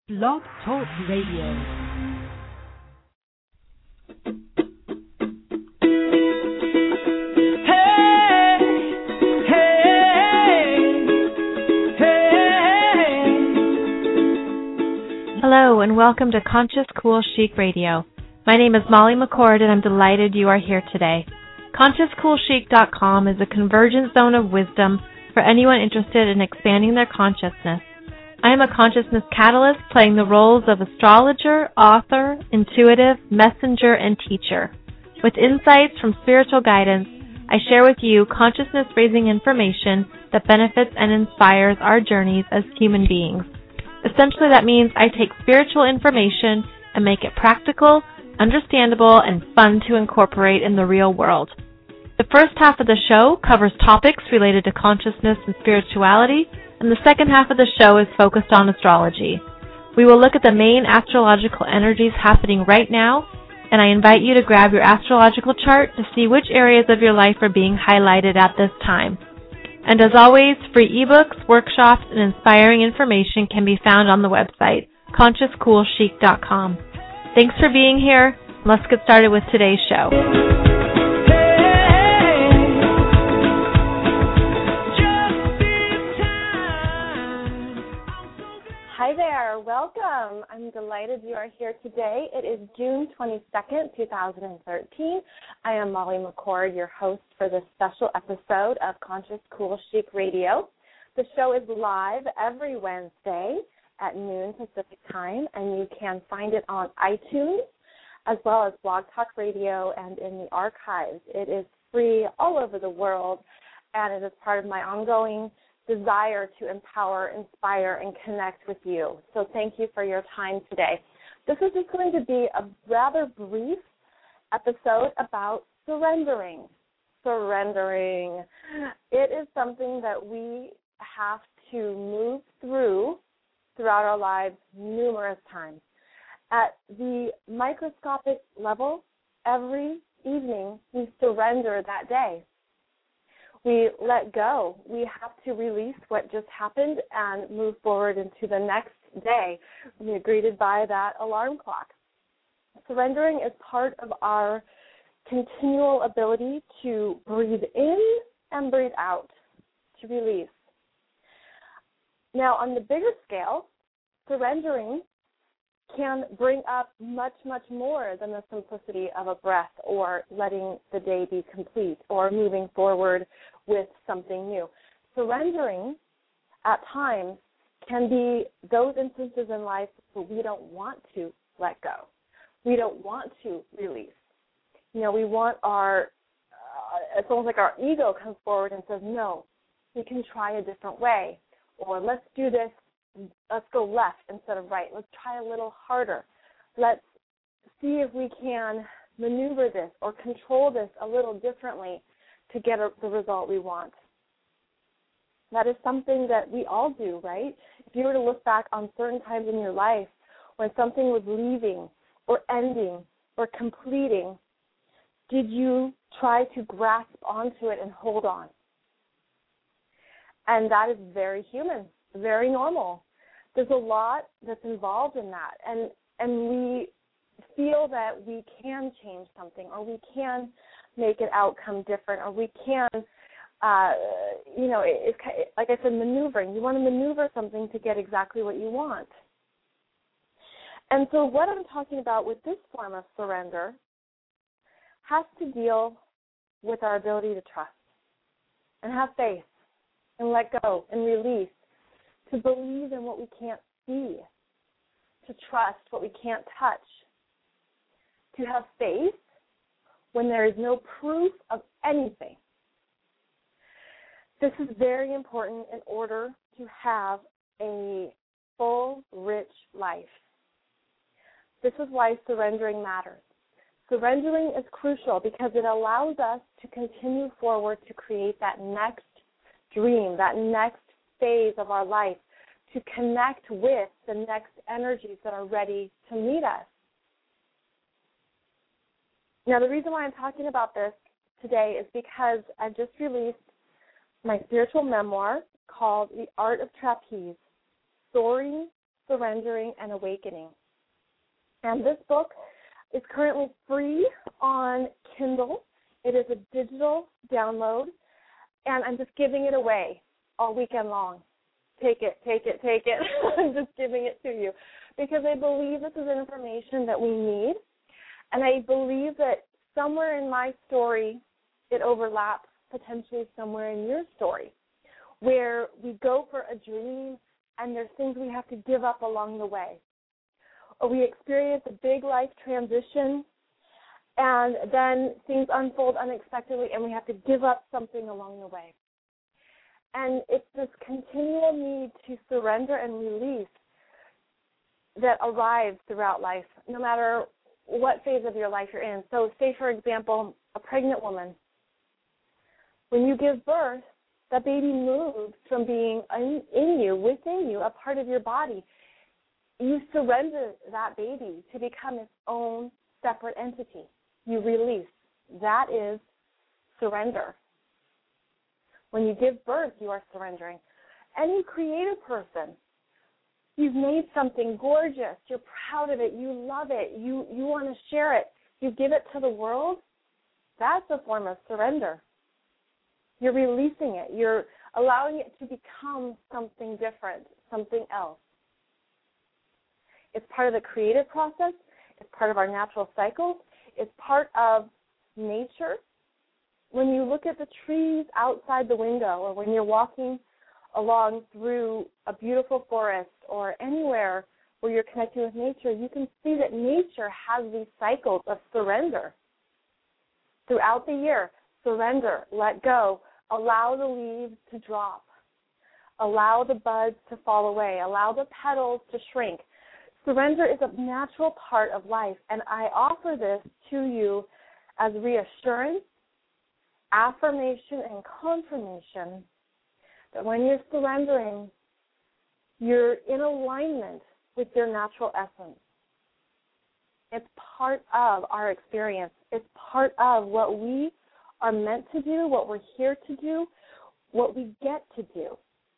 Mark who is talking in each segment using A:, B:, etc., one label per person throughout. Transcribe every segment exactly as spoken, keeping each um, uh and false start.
A: Blog Talk Radio.
B: Hello and welcome to Conscious Cool Chic Radio. My name is Molly McCord and I'm delighted you are here today. Conscious Cool Chic dot com is a convergence zone of wisdom for anyone interested in expanding their consciousness. I am a consciousness catalyst playing the roles of astrologer, author, intuitive, messenger, and teacher. With insights from spiritual guidance, I share with you consciousness-raising information that benefits and inspires our journeys as human beings. Essentially, that means I take spiritual information and make it practical, understandable, and fun to incorporate in the real world. The first half of the show covers topics related to consciousness and spirituality, and the second half of the show is focused on astrology. We will look at the main astrological energies happening right now, and I invite you to grab your astrological chart to see which areas of your life are being highlighted at this time. And as always, free ebooks, workshops, and inspiring information can be found on the website, Conscious Cool Chic dot com. Thanks for being here. Let's get started with today's show. Hi there, welcome. I'm delighted you are here today. It is June twenty-second, twenty thirteen. I am Molly McCord, your host for this special episode of Conscious Cool Chic Radio. The show is live every Wednesday at noon Pacific time, and you can find it on iTunes as well as Blog Talk Radio and in the archives. It is free all over the world, and it is part of my ongoing desire to empower, inspire, and connect with you. So thank you for your time today. This is just going to be a rather brief episode about surrendering. Surrendering. It is something that we have to move through throughout our lives numerous times. At the microscopic level, every evening we surrender that day. We let go. We have to release what just happened and move forward into the next day. We're greeted by that alarm clock. Surrendering is part of our continual ability to breathe in and breathe out, to release. Now, on the bigger scale, surrendering can bring up much, much more than the simplicity of a breath or letting the day be complete or moving forward with something new. Surrendering at times can be those instances in life where we don't want to let go. We don't want to release. You know, we want our, uh, it's almost like our ego comes forward and says, no, we can try a different way, or let's do this. Let's go left instead of right. Let's try a little harder. Let's see if we can maneuver this or control this a little differently to get a, the result we want. That is something that we all do, right? If you were to look back on certain times in your life when something was leaving or ending or completing, did you try to grasp onto it and hold on? And that is very human, very normal. There's a lot that's involved in that, and and we feel that we can change something, or we can make an outcome different, or we can, uh, you know, it, it, like I said, maneuvering. You want to maneuver something to get exactly what you want. And so what I'm talking about with this form of surrender has to deal with our ability to trust and have faith and let go and release, to believe in what we can't see, to trust what we can't touch, to have faith when there is no proof of anything. This is very important in order to have a full, rich life. This is why surrendering matters. Surrendering is crucial because it allows us to continue forward to create that next dream, that next phase of our life, to connect with the next energies that are ready to meet us. Now, the reason why I'm talking about this today is because I've just released my spiritual memoir called The Art of Trapeze, Soaring Surrendering and Awakening. And this book is currently free on Kindle. It is a digital download, and I'm just giving it away all weekend long. Take it, take it, take it. I'm just giving it to you because I believe this is information that we need, and I believe that somewhere in my story it overlaps potentially somewhere in your story where we go for a dream and there's things we have to give up along the way. Or we experience a big life transition and then things unfold unexpectedly and we have to give up something along the way. And it's this continual need to surrender and release that arrives throughout life, no matter what phase of your life you're in. So say, for example, a pregnant woman. When you give birth, that baby moves from being in, in you, within you, a part of your body. You surrender that baby to become its own separate entity. You release. That is surrender. When you give birth, you are surrendering. Any creative person, you've made something gorgeous, you're proud of it, you love it, you, you want to share it, you give it to the world, that's a form of surrender. You're releasing it. You're allowing it to become something different, something else. It's part of the creative process. It's part of our natural cycles. It's part of nature. When you look at the trees outside the window or when you're walking along through a beautiful forest or anywhere where you're connecting with nature, you can see that nature has these cycles of surrender. Throughout the year, surrender, let go, allow the leaves to drop, allow the buds to fall away, allow the petals to shrink. Surrender is a natural part of life, and I offer this to you as reassurance, affirmation, and confirmation that when you're surrendering, you're in alignment with your natural essence. It's part of our experience. It's part of what we are meant to do, what we're here to do, what we get to do.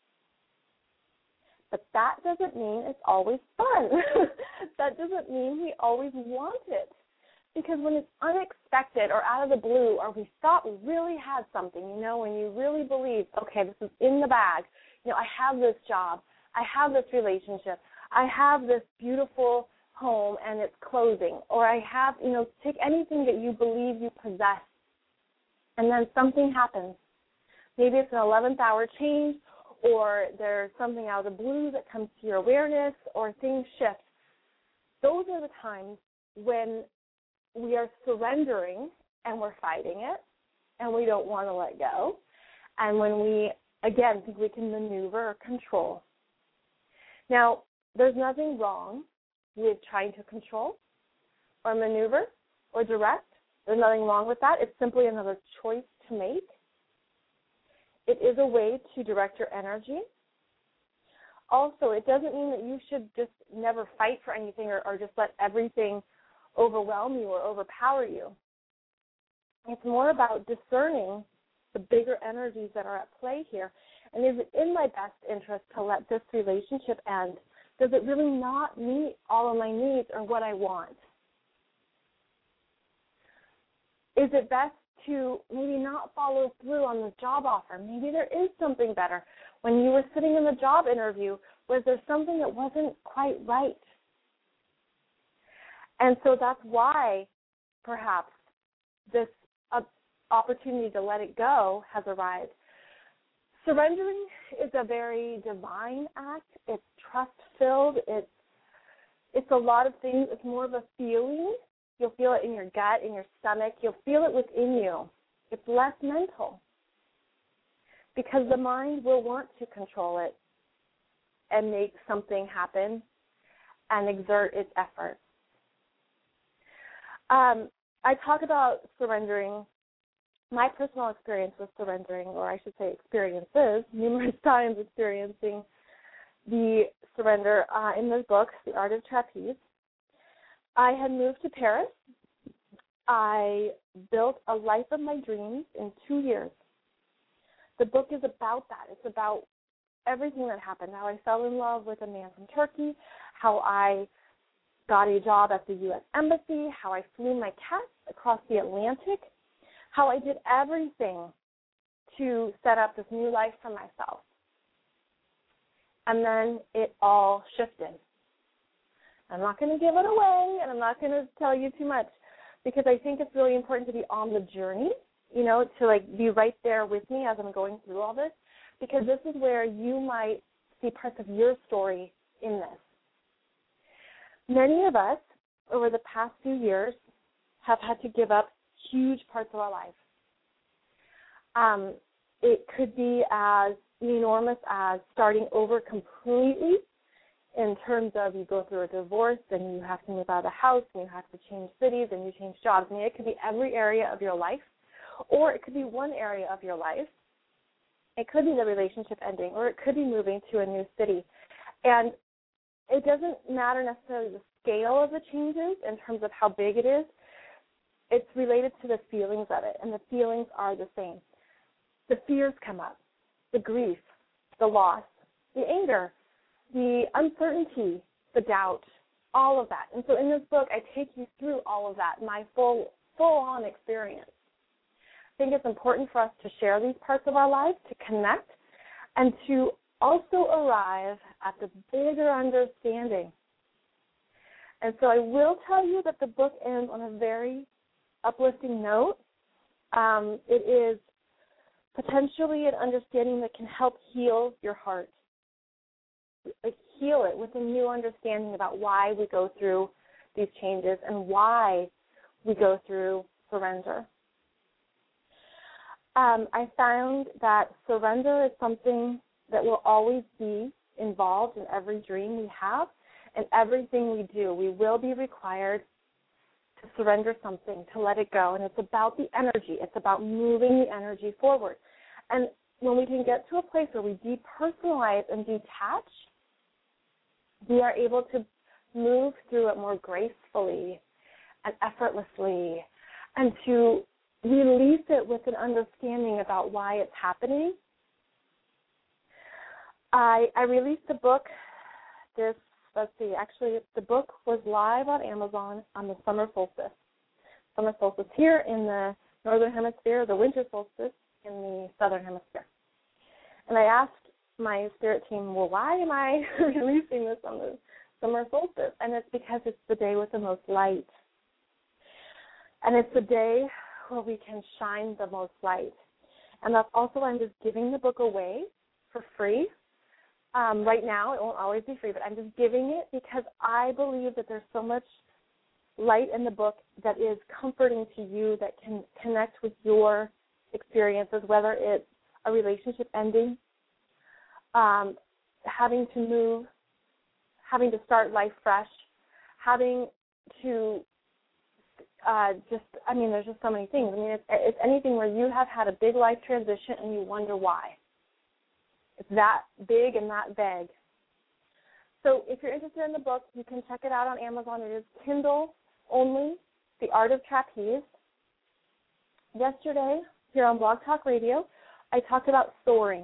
B: But that doesn't mean it's always fun. That doesn't mean we always want it. Because when it's unexpected or out of the blue, or we thought we really had something, you know, when you really believe, okay, this is in the bag, you know, I have this job, I have this relationship, I have this beautiful home and it's closing, or I have, you know, take anything that you believe you possess, and then something happens. Maybe it's an eleventh hour change, or there's something out of the blue that comes to your awareness, or things shift. Those are the times when we are surrendering and we're fighting it and we don't want to let go, and when we, again, think we can maneuver or control. Now, there's nothing wrong with trying to control or maneuver or direct. There's nothing wrong with that. It's simply another choice to make. It is a way to direct your energy. Also, it doesn't mean that you should just never fight for anything or, or just let everything overwhelm you or overpower you. It's more about discerning the bigger energies that are at play here. And is it in my best interest to let this relationship end? Does it really not meet all of my needs or what I want? Is it best to maybe not follow through on the job offer? Maybe there is something better. When you were sitting in the job interview, was there something that wasn't quite right? And so that's why perhaps this uh, opportunity to let it go has arrived. Surrendering is a very divine act. It's trust-filled. It's, it's a lot of things. It's more of a feeling. You'll feel it in your gut, in your stomach. You'll feel it within you. It's less mental because the mind will want to control it and make something happen and exert its effort. Um, I talk about surrendering, my personal experience with surrendering, or I should say experiences, numerous times experiencing the surrender uh, in the book, The Art of Trapeze. I had moved to Paris. I built a life of my dreams in two years. The book is about that. It's about everything that happened, how I fell in love with a man from Turkey, how I got a job at the U S Embassy, how I flew my cats across the Atlantic, how I did everything to set up this new life for myself. And then it all shifted. I'm not going to give it away, and I'm not going to tell you too much, because I think it's really important to be on the journey, you know, to, like, be right there with me as I'm going through all this, because this is where you might see parts of your story in this. Many of us, over the past few years, have had to give up huge parts of our life. Um, it could be as enormous as starting over completely, in terms of you go through a divorce and you have to move out of the house and you have to change cities and you change jobs. I mean, it could be every area of your life, or it could be one area of your life. It could be the relationship ending, or it could be moving to a new city. And it doesn't matter necessarily the scale of the changes in terms of how big it is. It's related to the feelings of it, and the feelings are the same. The fears come up, the grief, the loss, the anger, the uncertainty, the doubt, all of that. And so in this book, I take you through all of that, my full, full-on experience. I think it's important for us to share these parts of our lives, to connect, and to also arrive at the bigger understanding. And so I will tell you that the book ends on a very uplifting note. Um, it is potentially an understanding that can help heal your heart, like heal it with a new understanding about why we go through these changes and why we go through surrender. Um, I found that surrender is something that will always be involved in every dream we have and everything we do. We will be required to surrender something, to let it go, and it's about the energy. It's about moving the energy forward. And when we can get to a place where we depersonalize and detach, we are able to move through it more gracefully and effortlessly, and to release it with an understanding about why it's happening. I, I released a book this, let's see, actually the book was live on Amazon on the summer solstice. Summer solstice here in the northern hemisphere, the winter solstice in the southern hemisphere. And I asked my spirit team, well, why am I releasing this on the summer solstice? And it's because it's the day with the most light. And it's the day where we can shine the most light. And that's also why I'm just giving the book away for free. Um, right now, it won't always be free, but I'm just giving it because I believe that there's so much light in the book that is comforting to you, that can connect with your experiences, whether it's a relationship ending, um, having to move, having to start life fresh, having to uh, just, I mean, there's just so many things. I mean, it's, it's anything where you have had a big life transition and you wonder why. It's that big and that vague. So if you're interested in the book, you can check it out on Amazon. It is Kindle only, The Art of Trapeze. Yesterday, here on Blog Talk Radio, I talked about soaring,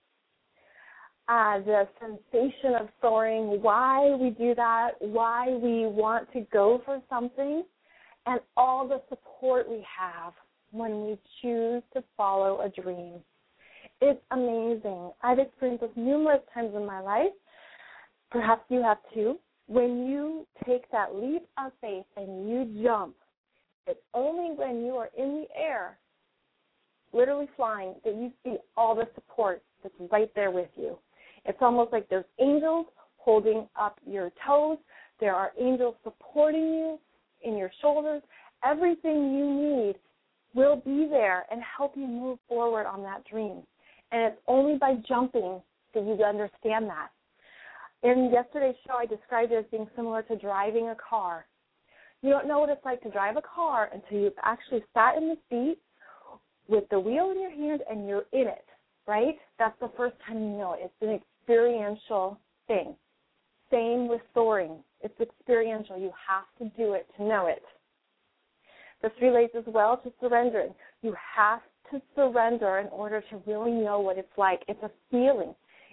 B: uh, the sensation of soaring, why we do that, why we want to go for something, and all the support we have when we choose to follow a dream. It's amazing. I've experienced this numerous times in my life. Perhaps you have too. When you take that leap of faith and you jump, it's only when you are in the air, literally flying, that you see all the support that's right there with you. It's almost like there's angels holding up your toes. There are angels supporting you in your shoulders. Everything you need will be there and help you move forward on that dream. And it's only by jumping that you understand that. In yesterday's show, I described it as being similar to driving a car. You don't know what it's like to drive a car until you've actually sat in the seat with the wheel in your hand and you're in it, right? That's the first time you know it. It's an experiential thing. Same with soaring. It's experiential. You have to do it to know it. This relates as well to surrendering. You have to surrender in order to really know what it's like. It's a feeling.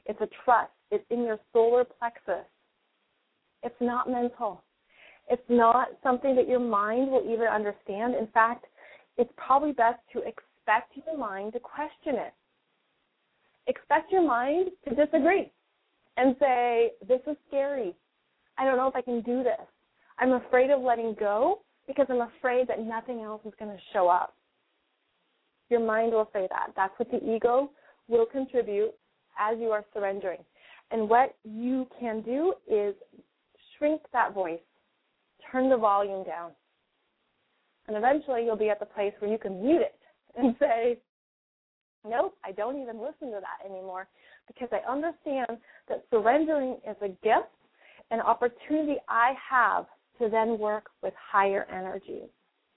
B: It's a trust. It's in your solar plexus. It's not mental. It's not something that your mind will even understand. In fact, it's probably best to expect your mind to question it. Expect your mind to disagree and say, this is scary. I don't know if I can do this. I'm afraid of letting go because I'm afraid that nothing else is going to show up. Your mind will say that. That's what the ego will contribute as you are surrendering. And what you can do is shrink that voice, turn the volume down. And eventually you'll be at the place where you can mute it and say, nope, I don't even listen to that anymore because I understand that surrendering is a gift, an opportunity I have to then work with higher energies.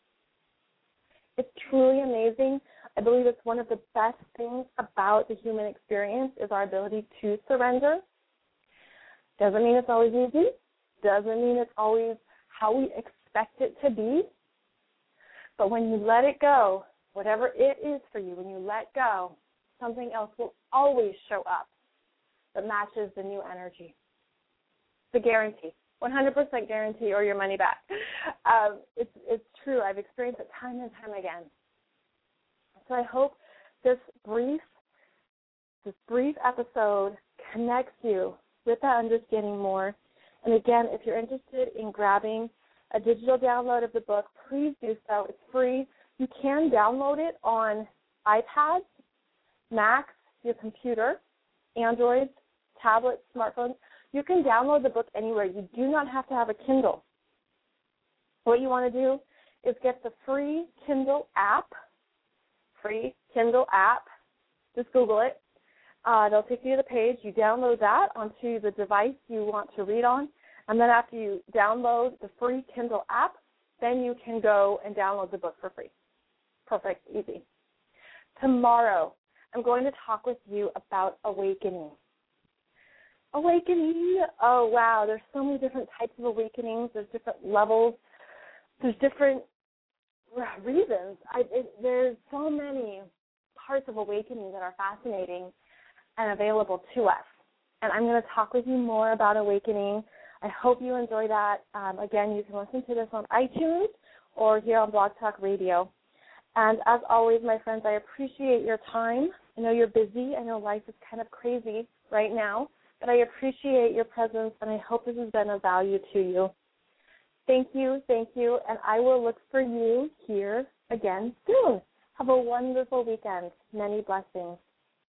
B: It's truly amazing. I believe it's one of the best things about the human experience is our ability to surrender. Doesn't mean it's always easy. Doesn't mean it's always how we expect it to be. But when you let it go, whatever it is for you, when you let go, something else will always show up that matches the new energy. It's a guarantee, one hundred percent guarantee, or your money back. Um, it's, it's true. I've experienced it time and time again. So I hope this brief, this brief episode connects you with that understanding more. And again, if you're interested in grabbing a digital download of the book, please do so. It's free. You can download it on iPads, Macs, your computer, Androids, tablets, smartphones. You can download the book anywhere. You do not have to have a Kindle. What you want to do is get the free Kindle app, free Kindle app. Just Google it. Uh, it'll take you to the page. You download that onto the device you want to read on, and then after you download the free Kindle app, then you can go and download the book for free. Perfect, easy. Tomorrow, I'm going to talk with you about awakening. Awakening, oh, wow, there's so many different types of awakenings. There's different levels. There's different reasons. I, it, there's so many parts of awakening that are fascinating and available to us. And I'm going to talk with you more about awakening. I hope you enjoy that. Um, again, you can listen to this on iTunes or here on Blog Talk Radio. And as always, my friends, I appreciate your time. I know you're busy. I know life is kind of crazy right now, but I appreciate your presence, and I hope this has been of value to you. Thank you, thank you, and I will look for you here again soon. Have a wonderful weekend. Many blessings.